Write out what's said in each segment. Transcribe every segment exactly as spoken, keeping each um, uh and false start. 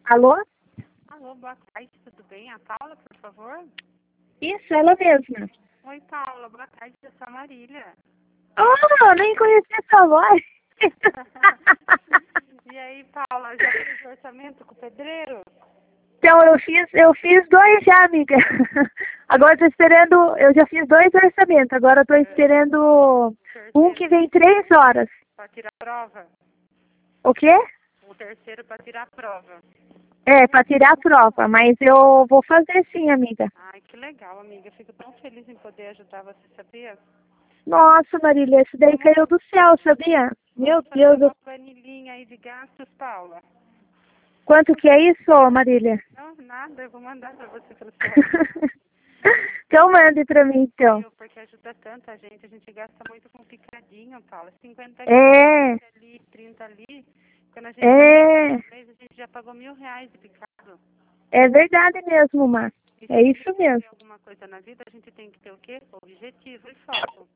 Alô? Alô, boa tarde, tudo bem? A Paula, por favor? Isso, ela mesma. Oi, Paula, boa tarde, eu sou a Marília. Oh, nem conheci essa voz. E aí, Paula, já fez o orçamento com o pedreiro? Então, eu fiz, eu fiz dois já, amiga. Agora eu tô esperando, eu já fiz dois orçamentos, agora eu tô esperando um que vem três horas. Para tirar a prova? O quê? O terceiro para tirar a prova. É, para tirar a prova, mas eu vou fazer sim, amiga. Ai, que legal, amiga. Fico tão feliz em poder ajudar você, sabia? Nossa, Marília, esse daí caiu do céu, sabia? Meu Vamos fazer Deus, eu... uma planilhinha aí de gastos, Paula. Quanto que é isso, Marília? Não, nada, eu vou mandar para você pelo celular. Então mande para mim, então. Viu? Porque ajuda tanta gente, a gente gasta muito com picadinho, Paula. cinquenta É, aqui, ali, trinta ali. Quando a gente é, fez, a gente já pagou mil reais de picado. é verdade mesmo, Mar. E se É a gente isso quer mesmo. ter alguma coisa na vida, a gente tem que ter o quê? Objetivo e foco.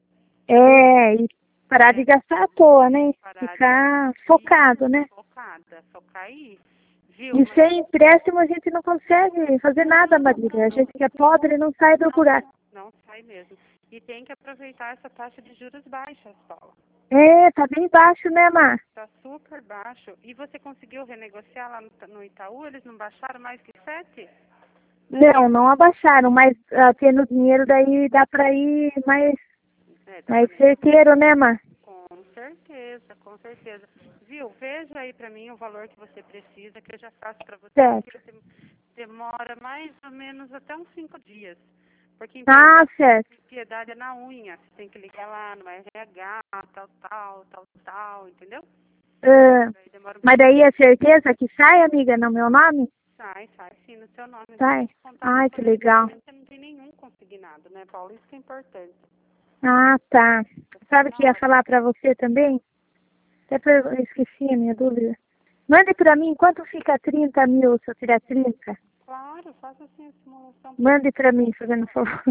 É, e parar de gastar à toa, né? Parar de Ficar ir focado, né? focada, focar aí. Viu? E Mas sem empréstimo a gente não consegue fazer nada, Marília. A gente que é pobre não sai do buraco. não sai mesmo. E tem que aproveitar essa taxa de juros baixas, Paula. É, tá bem baixo, né, Mar? Está super baixo. E você conseguiu renegociar lá no, no Itaú? Eles não baixaram mais que sete? Não, não abaixaram, mas ah, tendo dinheiro daí dá pra ir mais, É, dá mais pra... certeiro, né, Mar? Com certeza, com certeza. Viu? Veja aí pra mim o valor que você precisa, que eu já faço pra você. Certo. Porque demora mais ou menos até uns cinco dias. Porque em Ah, certo. piedade é na unha. Você tem que ligar lá no R H, tal, tal, tal, tal, entendeu? Ah, Aí demora um mas daí é certeza que sai, amiga, no meu nome? Sai, sai sim, no seu nome. Sai. Contar Ai, com que você, legal. você não tem nenhum consignado, né, Paulo? Isso que é importante. Ah, tá. Sabe o que eu ia falar pra você também? Até per- eu esqueci a minha dúvida. Mande pra mim quanto fica trinta mil se eu tirar trinta. Claro, faça assim a simulação. Mande pra mim, fazendo favor.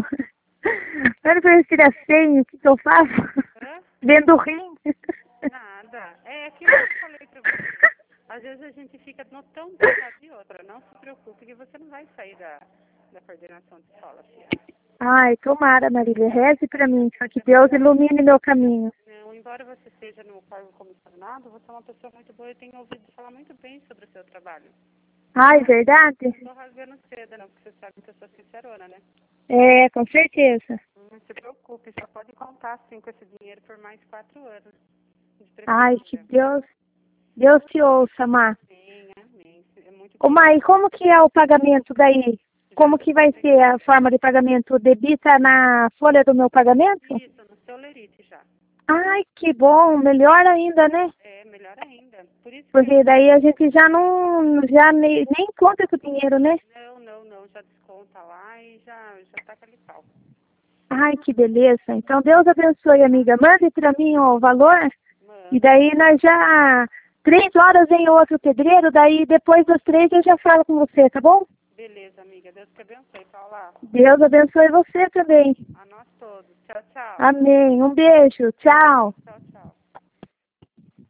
Mande pra eu tirar cem, o que, que eu faço? Hã? Vendo rim. Nada. É aquilo que eu falei pra você. Às vezes a gente fica no tão pesado de outra. Não se preocupe que você não vai sair da, da coordenação de escola, filha. Ai, tomara, Marília. Reze pra mim, só que Deus ilumine meu caminho. Não, embora você esteja no cargo comissionado, você é uma pessoa muito boa e tenho ouvido falar muito bem sobre o seu trabalho. Ai, verdade? Não tô rasgando seda, não, porque você sabe que eu sou sincerona, né? É, com certeza. Não se preocupe, só pode contar sim com esse dinheiro por mais quatro anos. De Ai, que preferência. Deus, Deus te ouça, Mar. Amém, amém. É muito Ô, Mar, e como que é o pagamento daí? Como que vai ser a forma de pagamento? Debita na folha do meu pagamento? isso, no seu lerite já. Ai, que bom, melhor ainda, né? É, melhor ainda. Por isso que Porque daí a gente já não, já nem, nem conta com o dinheiro, né? não, não, não, já desconta lá e já, já tá aquele pau. Ai, que beleza. Então, Deus abençoe, amiga. Mande para mim o valor e Mano, daí nós já... Três horas vem o outro pedreiro, daí depois das três eu já falo com você, tá bom? beleza, amiga. Deus te abençoe, Paula. Deus abençoe você também. A nós todos. Tchau, tchau. Amém. Um beijo. Tchau. Tchau, tchau.